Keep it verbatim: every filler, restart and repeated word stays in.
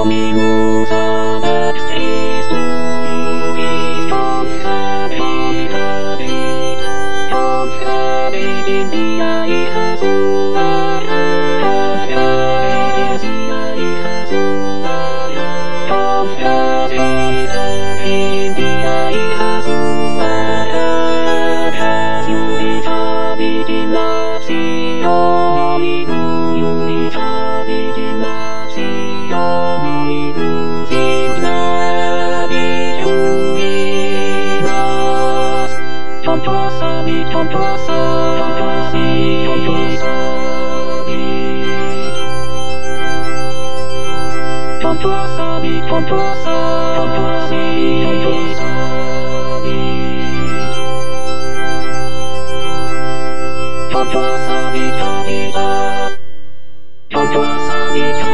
me moves on that stays to movies. Don't have, don't have it. Don't have it in the eye has ooh ah ah. Don't have it in the eye has ooh ah ah. Don't have it in the eye has ooh ah ah. Has you become it in love? See only who you become it in love? See only who seems love is who is lost. Don't wasabi, don't wasabi, don't wasabi. Don't wasabi, don't wasabi, don't wasabi. Don't wasabi, don't wasabi. Don't wasabi.